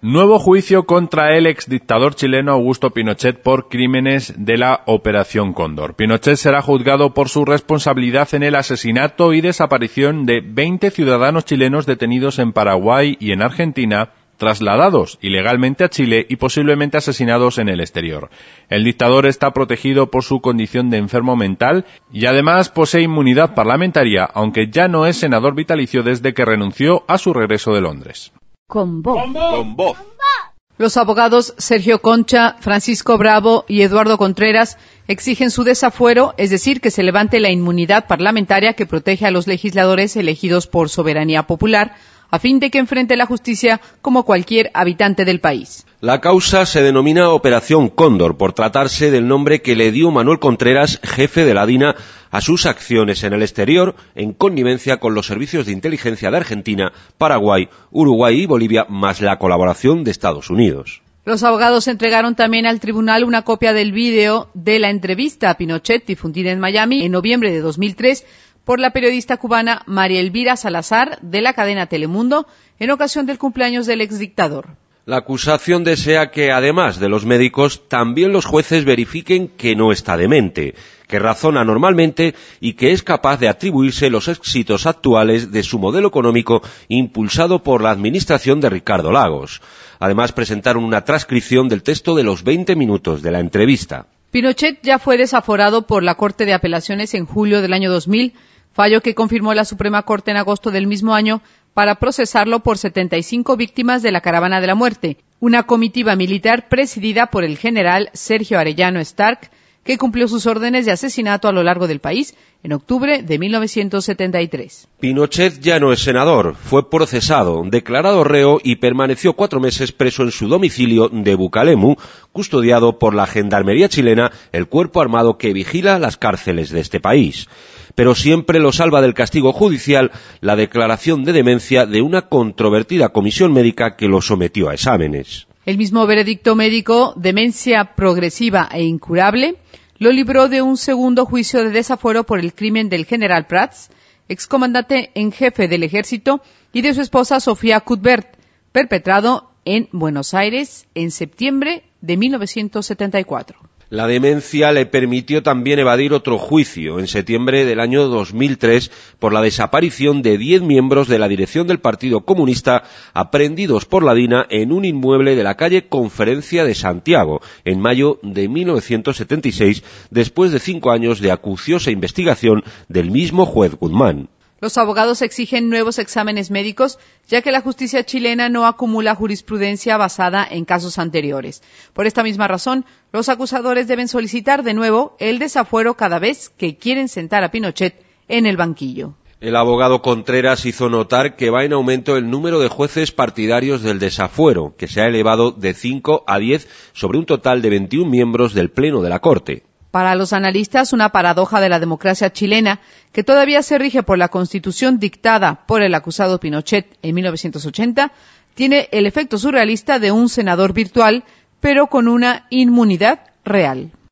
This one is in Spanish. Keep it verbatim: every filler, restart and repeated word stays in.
Nuevo juicio contra el exdictador chileno Augusto Pinochet por crímenes de la Operación Cóndor. Pinochet será juzgado por su responsabilidad en el asesinato y desaparición de veinte ciudadanos chilenos detenidos en Paraguay y en Argentina, trasladados ilegalmente a Chile y posiblemente asesinados en el exterior. El dictador está protegido por su condición de enfermo mental y además posee inmunidad parlamentaria, aunque ya no es senador vitalicio desde que renunció a su regreso de Londres. Con voz. Con voz. Los abogados Sergio Concha, Francisco Bravo y Eduardo Contreras exigen su desafuero, es decir, que se levante la inmunidad parlamentaria que protege a los legisladores elegidos por soberanía popular, a fin de que enfrente la justicia como cualquier habitante del país. La causa se denomina Operación Cóndor, por tratarse del nombre que le dio Manuel Contreras, jefe de la DINA, a sus acciones en el exterior, en connivencia con los servicios de inteligencia de Argentina, Paraguay, Uruguay y Bolivia, más la colaboración de Estados Unidos. Los abogados entregaron también al tribunal una copia del vídeo de la entrevista a Pinochet difundida en Miami en noviembre de dos mil tres por la periodista cubana María Elvira Salazar de la cadena Telemundo en ocasión del cumpleaños del exdictador. La acusación desea que, además de los médicos, también los jueces verifiquen que no está demente, que razona normalmente y que es capaz de atribuirse los éxitos actuales de su modelo económico impulsado por la administración de Ricardo Lagos. Además, presentaron una transcripción del texto de los veinte minutos de la entrevista. Pinochet ya fue desaforado por la Corte de Apelaciones en julio del año dos mil, fallo que confirmó la Suprema Corte en agosto del mismo año para procesarlo por setenta y cinco víctimas de la Caravana de la Muerte, una comitiva militar presidida por el general Sergio Arellano Stark, que cumplió sus órdenes de asesinato a lo largo del país en octubre de mil novecientos setenta y tres. Pinochet ya no es senador, fue procesado, declarado reo y permaneció cuatro meses preso en su domicilio de Bucalemu, custodiado por la Gendarmería chilena, el cuerpo armado que vigila las cárceles de este país. Pero siempre lo salva del castigo judicial la declaración de demencia de una controvertida comisión médica que lo sometió a exámenes. El mismo veredicto médico, demencia progresiva e incurable, lo libró de un segundo juicio de desafuero por el crimen del general Prats, excomandante en jefe del ejército, y de su esposa Sofía Cuthbert, perpetrado en Buenos Aires en septiembre de mil novecientos setenta y cuatro. La demencia le permitió también evadir otro juicio en septiembre del año dos mil tres por la desaparición de diez miembros de la dirección del Partido Comunista aprehendidos por la DINA en un inmueble de la calle Conferencia de Santiago en mayo de mil novecientos setenta y seis, después de cinco años de acuciosa investigación del mismo juez Guzmán. Los abogados exigen nuevos exámenes médicos, ya que la justicia chilena no acumula jurisprudencia basada en casos anteriores. Por esta misma razón, los acusadores deben solicitar de nuevo el desafuero cada vez que quieren sentar a Pinochet en el banquillo. El abogado Contreras hizo notar que va en aumento el número de jueces partidarios del desafuero, que se ha elevado de cinco a diez sobre un total de veintiún miembros del Pleno de la Corte. Para los analistas, una paradoja de la democracia chilena, que todavía se rige por la Constitución dictada por el acusado Pinochet en mil novecientos ochenta, tiene el efecto surrealista de un senador virtual, pero con una inmunidad real.